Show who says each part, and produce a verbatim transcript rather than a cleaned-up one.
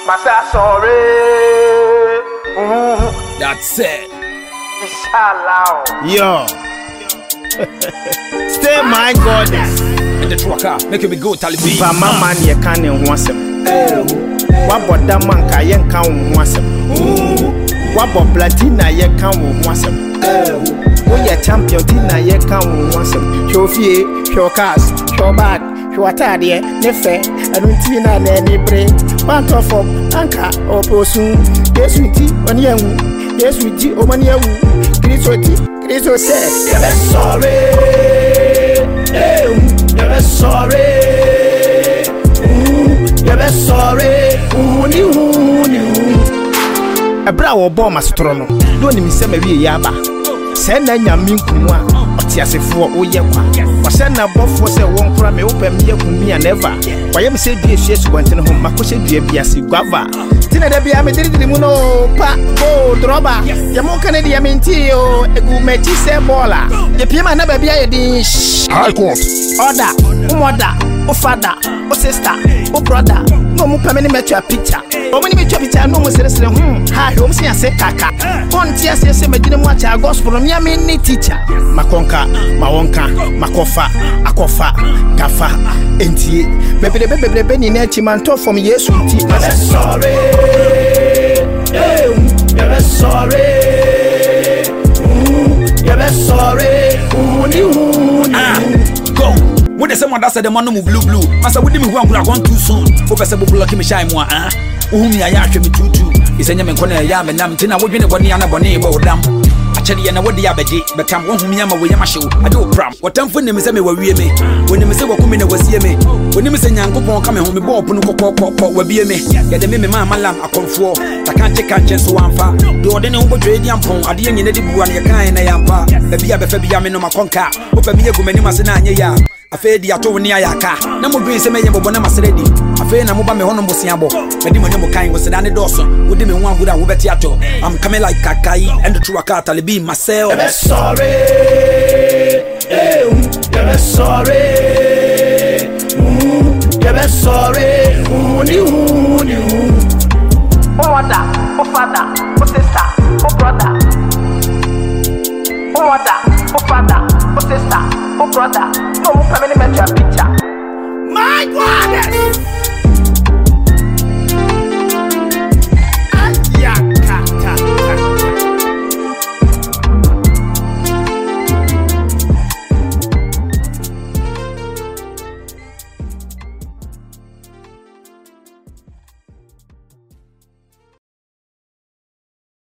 Speaker 1: Massa sorry. Mm.
Speaker 2: That's it.
Speaker 1: Inshallah.
Speaker 3: Yo. Stay my goddess.
Speaker 2: And the trucker, make me go Taliban.
Speaker 3: But my man, you can't want some. What about that man? Can count want some? What about Platina? You can't want some. When you're champion, Tina, you can't want some. Show fee, show cast, show bad, show atari, nefe, and Tina, any brain. One top of Anka or Posun. Yes, we tea on you. Yes, we tea on you. Grisoti, Griso said, you're sorry. You're sorry. You're sorry. Who knew? Who knew? A brow bomb astrono. Don't me say maybe yaba. Send a yamin kumwa. Otiase for Oyakwa. Was send a buff was a one crime open me me and never. Why am say be a shit went in home? Makusha be a biasi guava. Tina de be a medid muno pa oh droba. Yamon Canada mintio, a good meti se bola. The Pima never be a dish.
Speaker 4: High court.
Speaker 3: Order, oh mother, oh father, oh sister, oh brother. No more permanent met your picture. Or when you met your picture, no more serious. Hmm, hi, home see, I say kaka. One tear says, I didn't watch our gospel from Yamini teacher. Makonka, Maonka, Makofa, Akofa, Gafa, Enti. Maybe the baby Benny Netchiman talk from yes, you're sorry. You're sorry. You're sorry. Who knew?
Speaker 2: Go. What is someone that said the man move blue blue? Master, we didn't want to gone too soon. For Pesable blocking me shine more, ah. Whom I actually too too. Is a name corner yam and Namtina, what you know, what Yana Bonnie about them. Actually, I know what the abaji, but come one whom Yama with Yamashu. I do pram. What time for them is me were me? When the Mister Wakumina was here me. When the Mister Yanko coming home, ball Punuko will be me. Get the meme mamma lamb, I come for. I can't take a chance to one far. Do ordinary over trade yampon, I didn't need to go on your kind of yampa. The Bia Befabiamin on my conca. Open me a Gumanima. I feel the Atoni Ayaka. No more green Semay Bonamas ready. I feel I'm over my home Siabo. But the kind was Danny Dawson. Would even one without Ubetiato. I'm coming like Kakai and the Truaka Taliban myself.
Speaker 3: You're sorry. You're sorry. You're sorry. Who knew? Who knew?
Speaker 1: Oh, mother, oh, father, oh, sister, oh, brother. Oh, mother, oh, father, oh, sister, oh, brother. No more permanent met your picture.
Speaker 3: My goodness!